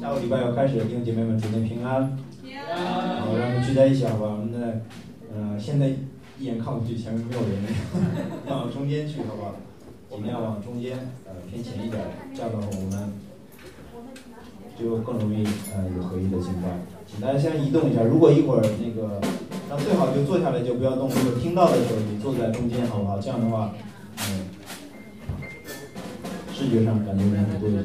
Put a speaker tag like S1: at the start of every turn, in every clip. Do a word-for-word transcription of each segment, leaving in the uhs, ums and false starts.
S1: 下个礼拜要开始，弟兄姐妹们，祝您平安。好，让我们聚在一起，好吧？我们的，呃，现在一眼看过去，前面没有人，往中间去，好不好？尽量往中间，呃，偏前一点，这样的话我们就更容易呃有合一的敬拜。请大家先移动一下，如果一会儿那个，那最好就坐下来，就不要动。如果听到的时候，你坐在中间，好不好？这样的话，嗯，视觉上感觉人很多一点。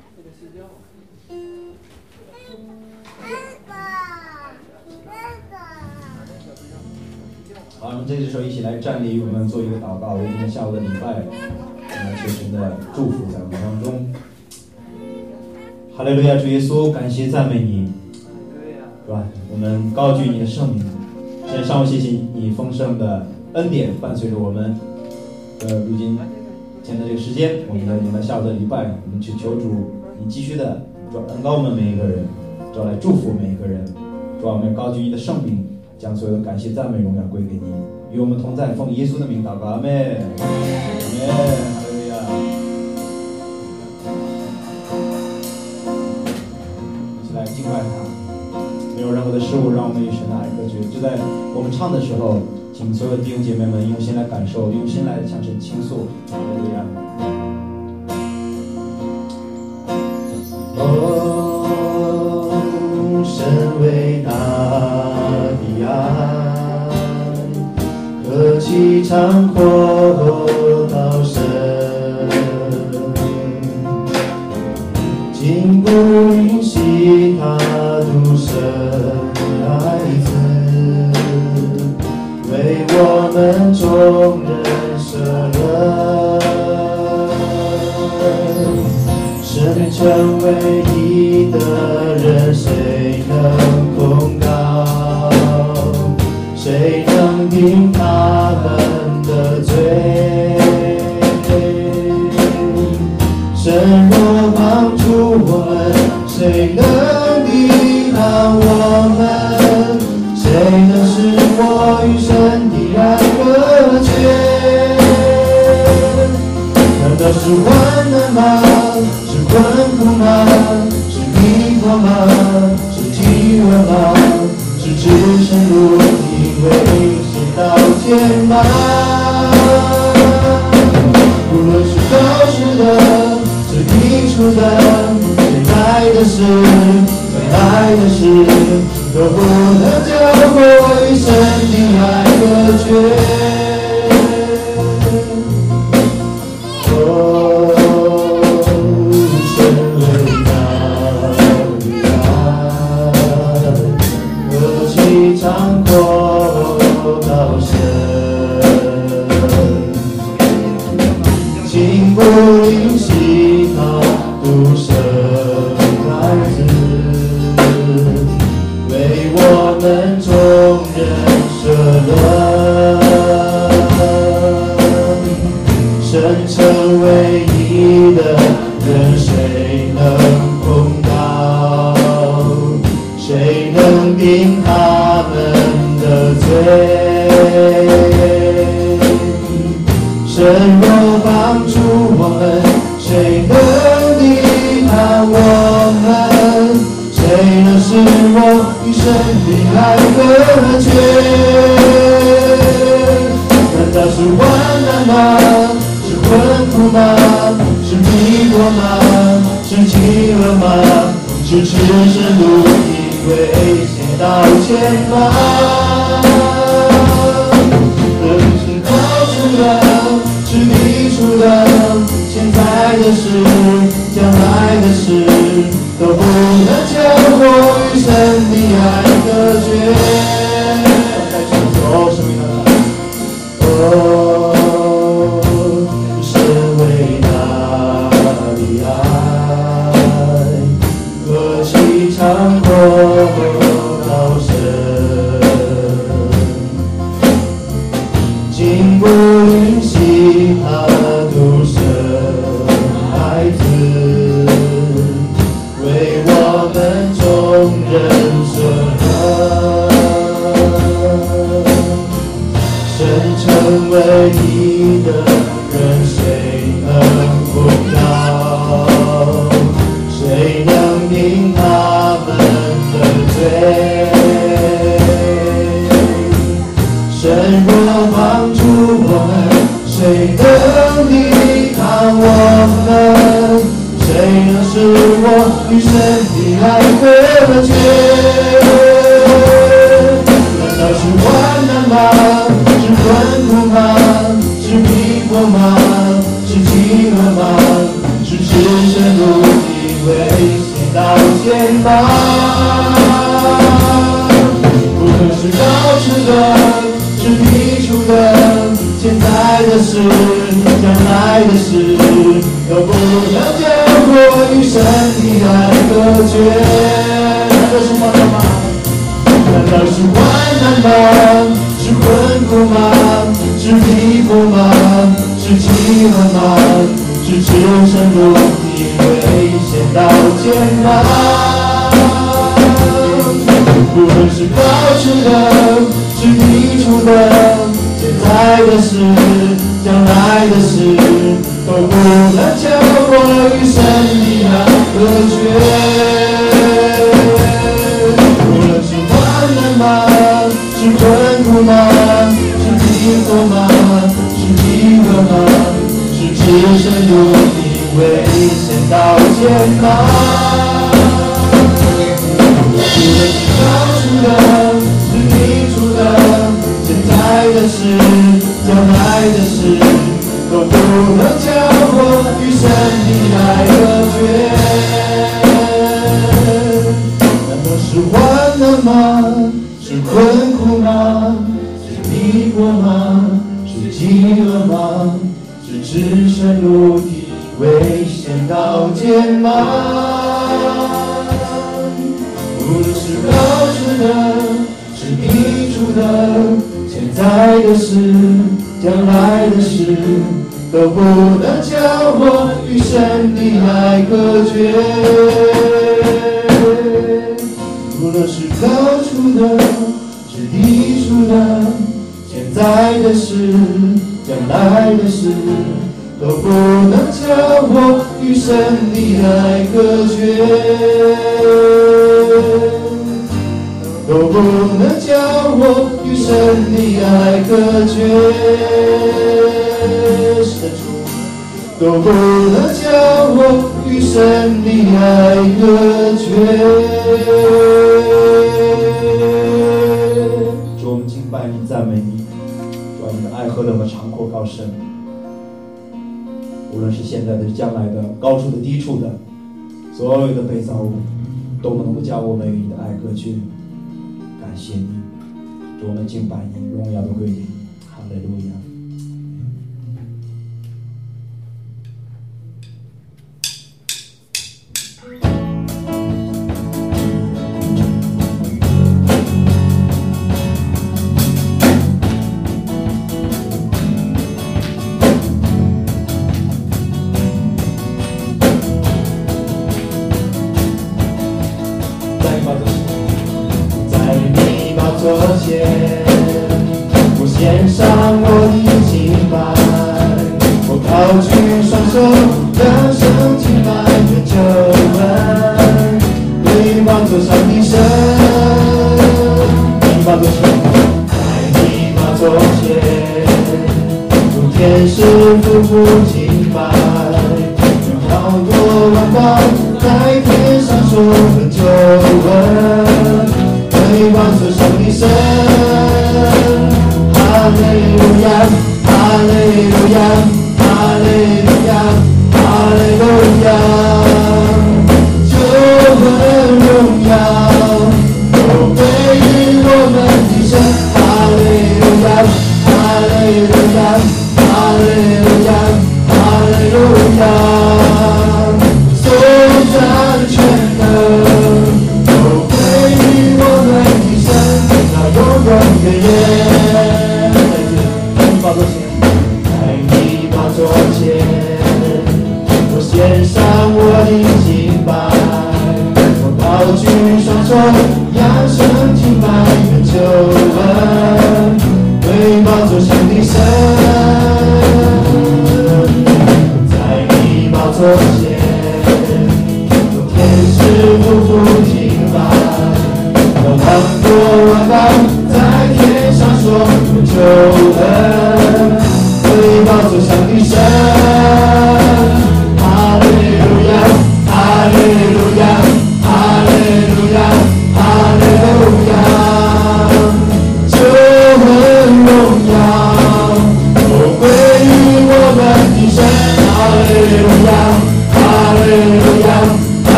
S1: 好，我们这个时候一起来站立，我们做一个祷告，为今天下午的礼拜，我们求神的祝福在我们当中。哈利路亚，主耶稣，感谢赞美你，是吧？我们高举你的圣名，先上午谢谢你丰盛的恩典伴随着我们，呃，如今现在这个时间，我们的迎来下午的礼拜，我们去求主，你继续的主恩膏我们每一个人，主来祝福每一个人，主我们高举你的圣名。将所有的感谢、赞美、荣耀归给你，与我们同在，奉耶稣的名祷告，阿门，阿门，哈利路亚。一起来敬拜他，没有任何的事物让我们与神的爱隔绝。就在我们唱的时候，请所有弟兄姐妹们用心来感受，用心来向神倾诉，哈利路亚。哦，神伟大的爱，何其长阔高深，竟不允许他独生孩子为我们众人舍了，神成唯一的人，谁能控告？谁能定他们的罪？神若帮助我们，谁能抵挡我们？谁能使我与神的爱隔绝？难道是患难吗？是困苦吗？是逼迫吗？是饥饿吗？是只身如你危险刀剑吗？无论是高是的，是低处的，最爱的事，最爱的事，都不能将我与神的爱隔绝。哦，神伟大的爱，何其长阔高深，竟不允许他独生孩子为我们众人舍了，神成唯一的人，谁能控告？谁能定他们的罪？神若帮助我们，谁能抵挡我们？谁能使我与神的爱隔绝？难道是患难吗？是困苦吗？是逼迫吗？是饥饿吗？是赤身露体危险刀剑吗？无论是高处的，是低处的，现在的事，将来的事，都不能将我与神的爱隔绝。在创造生命的哦，神伟大的爱，何其长阔高深，竟不允许他独生孩子为我们众人舍了，神成唯一的人，谁能控告？谁能定他
S2: 是我与神的爱隔绝。难道是患难吗？是困苦吗？是逼迫吗？是饥饿吗？是赤身露体危险刀剑吗？无论是高处的，是低处的，现在的事，将来的事，都不能将我与神的爱隔绝。难道是患难吗？难道是患难吗？是困苦吗？是逼迫吗？是饥饿吗？是赤身露体危险刀剑吗？无论是高处的，是低处的，现在的事，将来的事，都不能将我与神的爱隔绝。无论是患难吗？是困苦吗？是逼迫吗？是饥饿吗？是赤身露体危险刀剑吗？无论是高处的，是低处的，现在的事，将来的事，都不能将我与神的爱隔绝。难道是患难吗？是困苦吗？是逼迫吗？是饥饿吗？是赤身露体危险刀剑吗？无论是高处的，是低处的，现在的事，将来的事，都不能将我与神的爱隔绝。无论是高处的，是低处的，现在的事，将来的事，都不能将我与神的爱隔绝。都不能将我与神的爱隔绝，是的主，都不能将我与神的爱隔绝。
S1: 主，我们敬拜你，赞美你，主啊，你的爱何等的长阔高深，无论是现在的、将来的、高处的、低处的，所有的被造物，都不能够将我们与你的爱隔绝。感谢你，主，我们敬拜你，荣耀都归你，哈利路亚。
S2: 我献上我的敬拜，我高举双手，扬声敬拜的救恩，对宝座上的神，对宝座上，在你宝座前，众天使匍匐敬拜，有好多万邦在天上说的救恩。对宝座上的神，哈利路亚，哈利路亚，哈利路亚，哈利路亚，救恩荣耀都归于我们的神，哈利路亚，哈利路亚，哈利路亚，哈利路亚，颂赞全能。永永远远，在你宝座前，在你宝座前，我献上我的敬拜，我高举双手，扬声敬拜的救恩，对宝座上的神，在你宝座前，有天使匍匐敬拜。有很多万邦在天上说救恩，对宝座上的神，哈利路亚，哈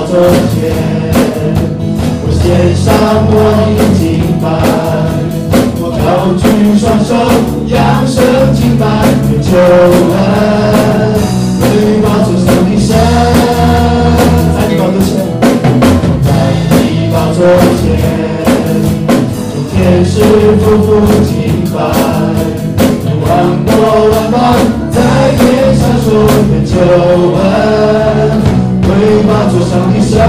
S2: 座前，我献上我的敬拜，我高举双手，扬声敬拜，愿救恩为宝座上的神，在你宝座前，在你宝座前，众天使匍匐敬拜，万国万邦在天上说愿救恩为宝座上的神，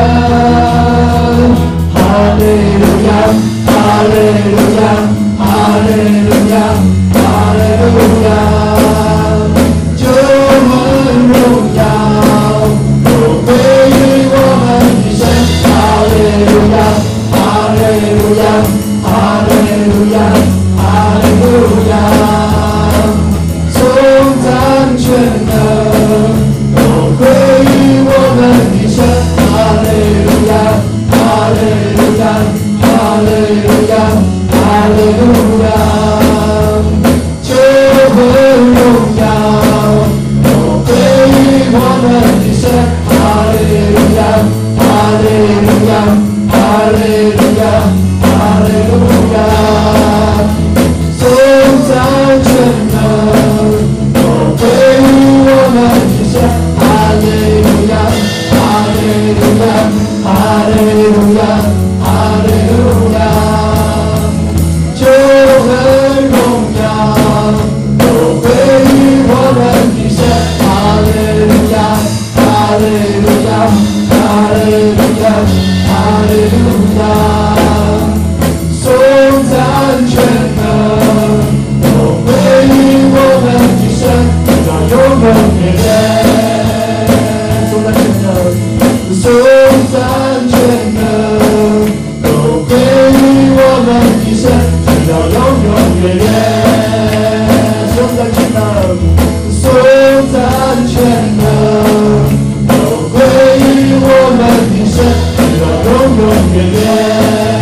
S2: 哈利路亚，哈利路亚，哈利路亚，哈利路亚，救恩荣耀都归于我们的神，哈利路亚，哈利路亚，哈利路亚，哈利路亚，颂赞全能都归于我们的神，哈利路亚，哈利路亚，哈利路亚，哈利路亚，救恩荣耀都归于我们的神，哈利路亚，哈利路亚，哈利路亚，哈利路亚，颂赞全能都归于我们的神，哈利路亚，哈利路亚，哈利路亚，哈利路亚，救恩荣耀都归于我们的神，哈利路亚，哈利路亚，哈利路亚，哈利路亚，颂赞全能都归于我们的神，直到永永远远，颂赞全能，颂赞全能都归于我们的神，直到永永远远，颂赞全能，颂赞全能都归于我们的神，直到永永远远。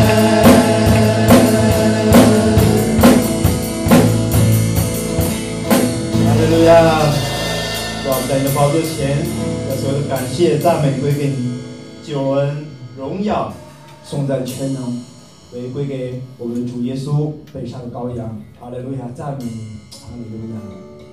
S1: 哈利路亚！主啊，我们在你的宝座前，把所有的感谢、赞美归给你，救恩、荣耀、颂赞全能，为归给我们的主耶稣背上的羔羊。哈利路亚！赞美你，哈利路亚！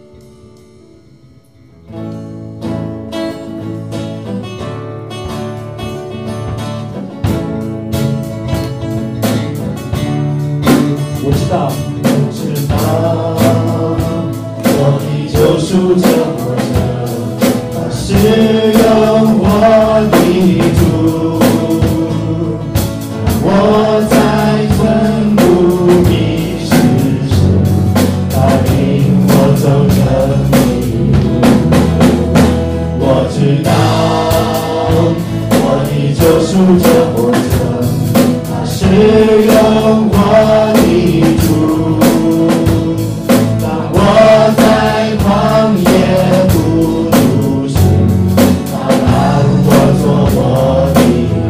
S1: 我知道，
S2: 我知道，我的救赎者活着，他是用我的主，我在尘土迷失时，带领我走正义路。我知道，我的救赎者活着，他是用我的主，当我在旷野孤独时，他让我做我的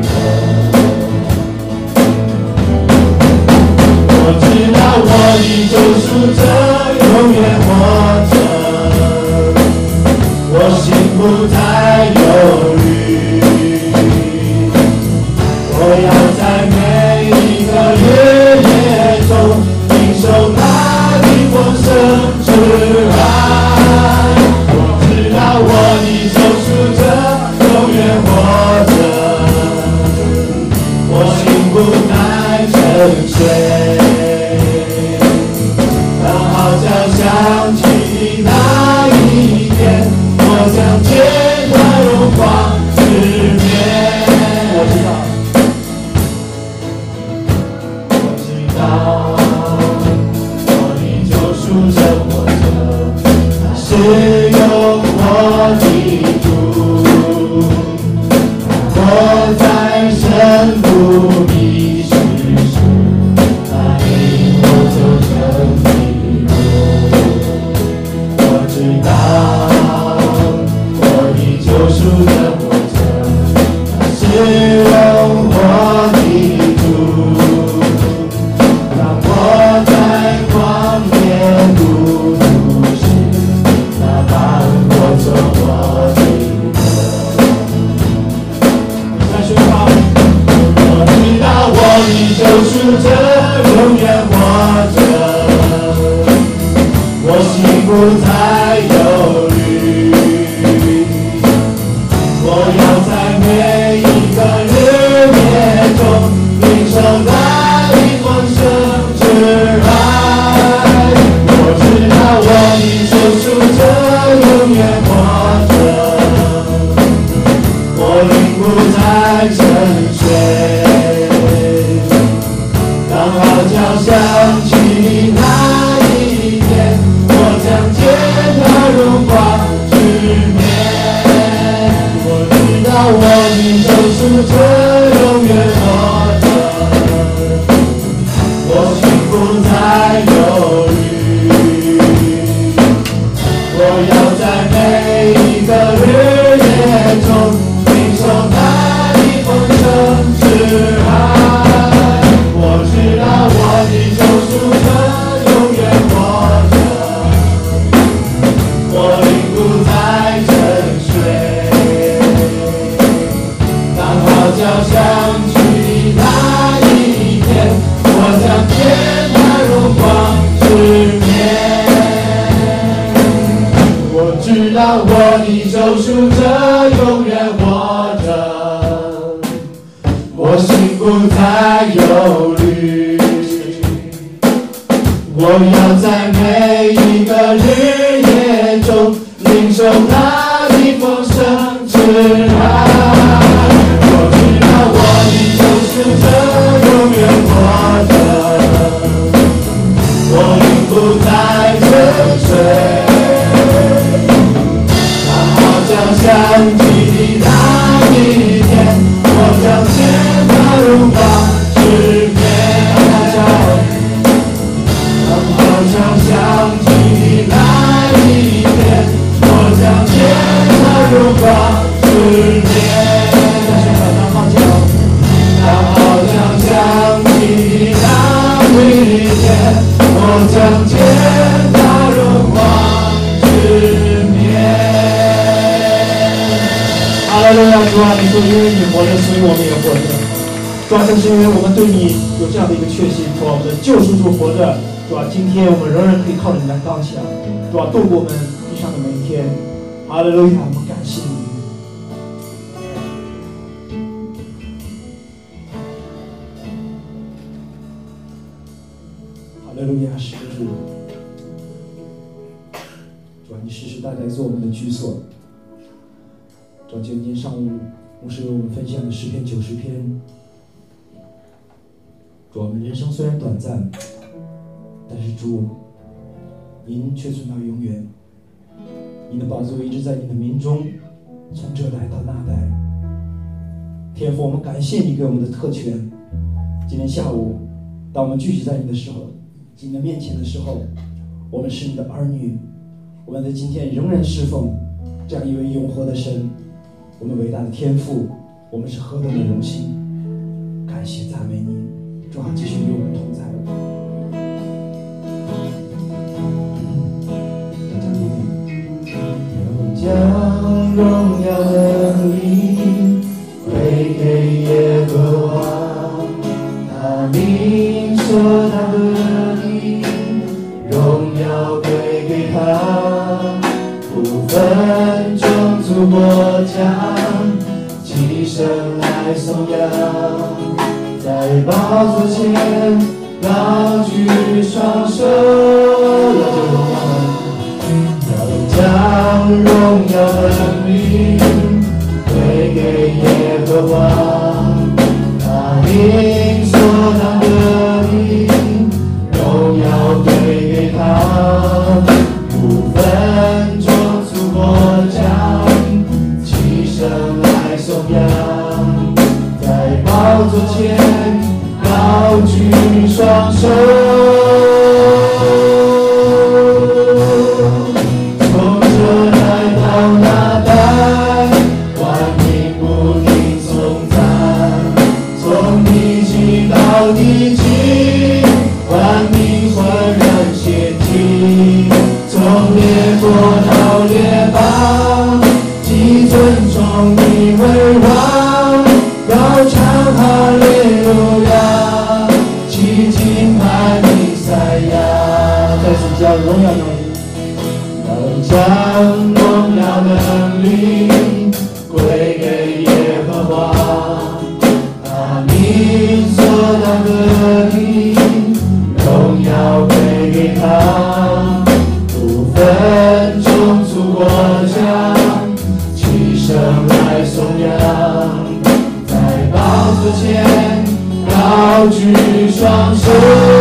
S2: 歌。我知道我的救赎者永远活着，我心不再忧虑，我要在每一个日夜中领受他的丰盛之爱。我知道我的救赎者永远活着，我心不再沉睡，当号角响起的那一天，我将见他荣光之面。我知道我的救赎者活着，他是用我的主，我在深谷迷失时，他领我走正义路。我知道我的救赎者活着，他是用我的主，我在旷野孤独时，他帮我做我的歌。 赎者永远活着，我心不再忧虑。我要在每一个日夜中领受那一丰盛之爱。我知道我的救赎者永远活着，我灵不再沉睡。当号角响起那一天，我将见他荣光之面。我知道我的救赎者永远活着，我心不再忧虑。我要在每一个日夜中领受那一丰盛之爱。我知道我的救赎者永远活着，我灵不再沉睡。当号角响起那一天，我将见他荣光之面。我知道我的救赎者永远活着，我心不再忧虑。我要在每一个日夜中领受他的丰盛之爱。我知道我的救赎者永远活着，我灵不再沉睡。当号角响起的那一天，我将见他荣光之面。当号角响起的那一天，我将见他荣光之面。当号角响起的那一天，我将见他荣光之面。哈利路亚！主啊，你说因为你活着，所以我们也活着。主啊，正是因为我们对你有这样的一个确信，主啊，我们的救赎主活着。主啊，今天我们仍然可以靠着你来刚强，主啊，度过我们地上的每一天。哈利路亚！我们感谢你。哈利路亚！是主，主啊，你世世代代做我们的居所。主啊，今天上午牧师为我们分享的诗篇九十篇。主啊，我们人生虽然短暂，但是主，您却存到永远。您的宝座一直在你的民中，从这代到那代。天父，我们感谢你给我们的特权。今天下午，当我们聚集在你的时候，在你的面前的时候，我们是你的儿女。我们在今天仍然侍奉这样一位永活的神，我们伟大的天父，我们是何等的荣幸！感谢赞美你，主啊，继续与我们同在。将荣耀能力归给耶和华，他名所当得的荣耀归给他，不分种族国家，齐声来颂扬，在宝座前高举双手，要这荣耀。将荣耀能力归给耶和华，他名所当得的荣耀归给他，不分种族国家，齐声来颂扬，在宝座前高举双手。地极，万民浑然血气，从列国到列邦，既尊重你为王，高唱哈利路亚， 子前高举双手，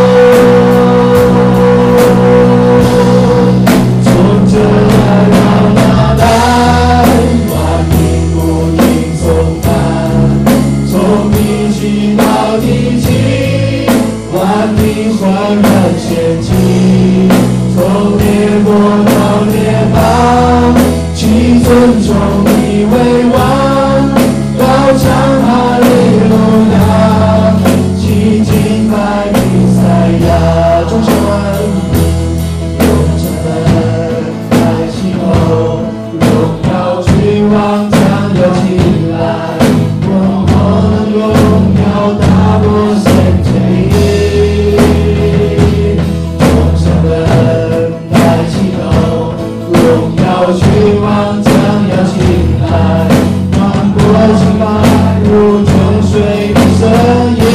S2: 从这代到那代，万民不停颂赞，从地起到地极，万民欢然献祭，从列国到列邦，其尊崇你为王，高唱哈利路亚，其敬拜弥赛亚，众神用神来祈求，荣耀君王将要起来，我们荣耀大过神界，众神来祈求，荣耀君王将要起来，万国敬拜如泉水的深夜，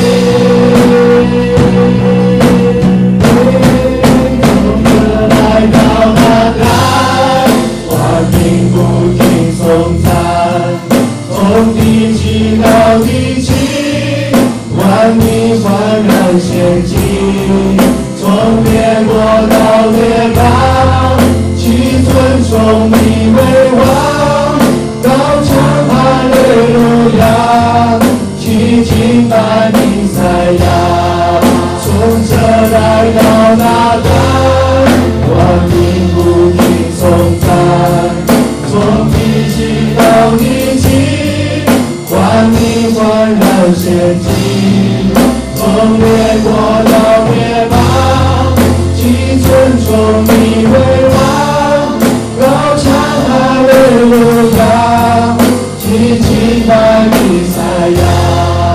S2: 从这来到那代，万民不停颂赞，从地极到地极，万民欢然献祭，从列国到列邦，其尊崇你为王，高唱哈利路亚，其敬拜弥赛亚，从这代到那代，万民不停颂赞，从地极到地极，万民欢然献祭，从列国到列邦，其尊崇你为王，高唱哈利路亚，其敬拜弥赛亚。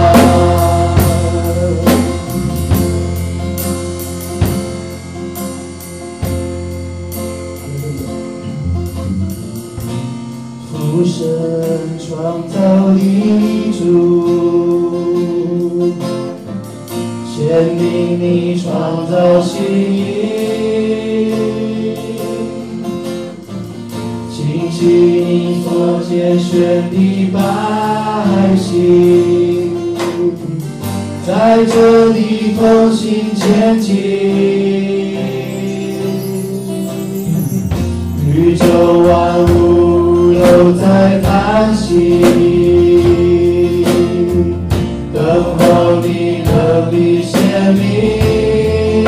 S2: 父神创造地主，显明你创造心意，清晰你所拣选的百姓，在这里同心前进，宇宙万物都在叹息，等候你能力显明，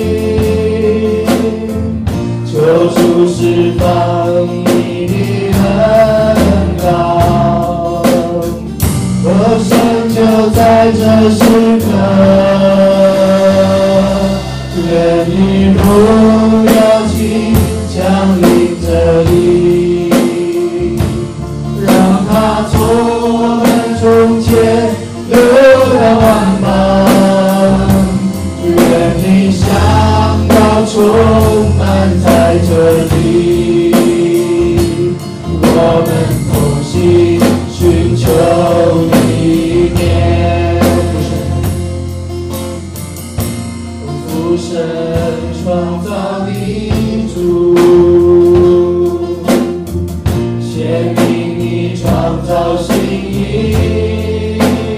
S2: 求主释放你的恩膏，和成就在这时刻，愿你荣耀气降临这里，让它从我们中间流到万邦，愿你香膏充满在这里，我们同心寻求你面，父神创造地主，显明你创造心意，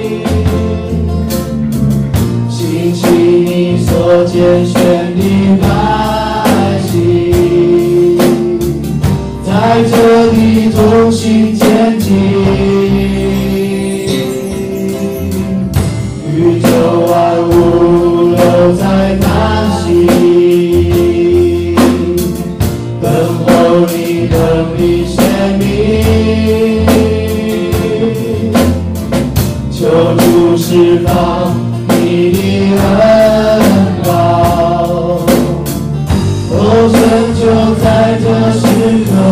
S2: 兴起你所拣选的百姓，在这里同心前进，宇宙万物都在叹息，等候你能力显明，求主释放你的恩膏，哦，成就在这时刻，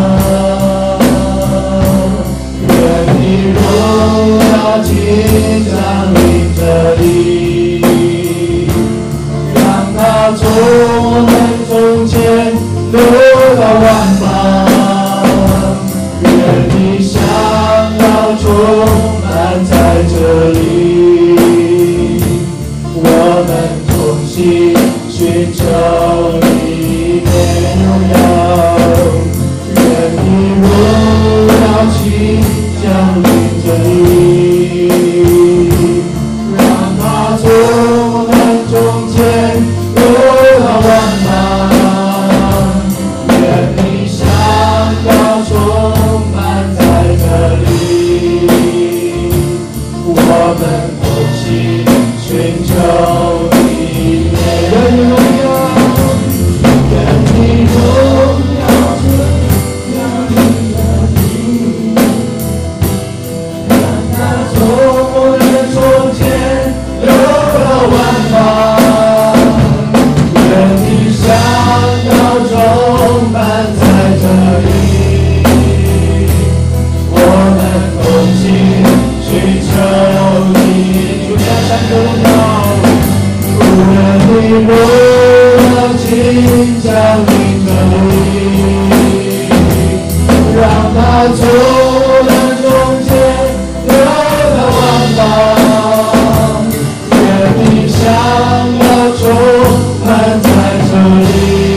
S2: 愿你荣耀尽降临这里，让它从我们中间流到万邦，愿你香膏充满在这里，我们同心寻求你的荣耀，愿你荣耀气降临这里。 你，主要三个荣耀，愿你荣耀尽降临这里，让它从我们中间流到万邦，愿你想要充满在这里。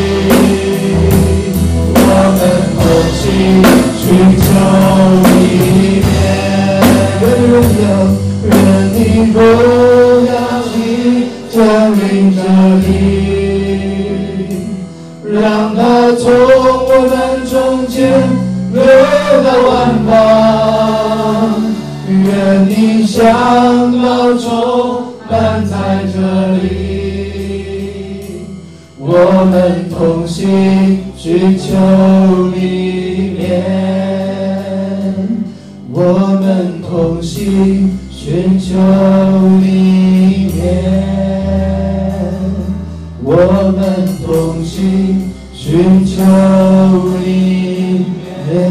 S2: 寻求里面，愿你荣耀，愿你荣耀你降临这里，让它从我们中间流到万邦。愿你想要充满在这里，我们同心寻求里面。我们同心寻求里面，我们同心寻求里面。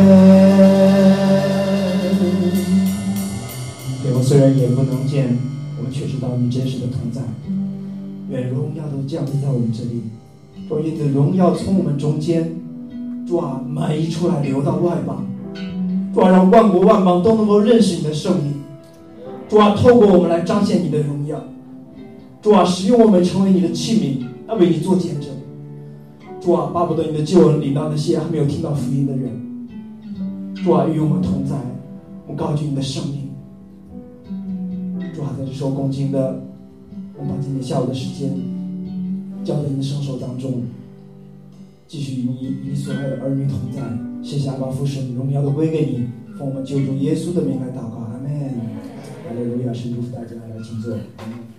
S1: 对，我虽然眼不能见，我们却知道你真实的同在。愿荣耀都降临在我们这里，主，愿你的荣耀从我们中间，主啊，满溢出来，流到外邦。主啊，让万国万邦都能够认识你的圣名。主啊，透过我们来彰显你的荣耀。主啊，使用我们成为你的器皿，来为你做见证。主啊，巴不得你的救恩领到那些还没有听到福音的人。主啊，与我们同在，我们高举你的圣名。主啊，在这首恭敬的，我们把今天下午的时间交在你的圣手当中，继续与你与你所爱的儿女同在。谢谢阿爸父神，荣耀都归给你，奉我们救主耶稣的名来祷告，阿们。哈利路亚，神祝福大家，来请坐。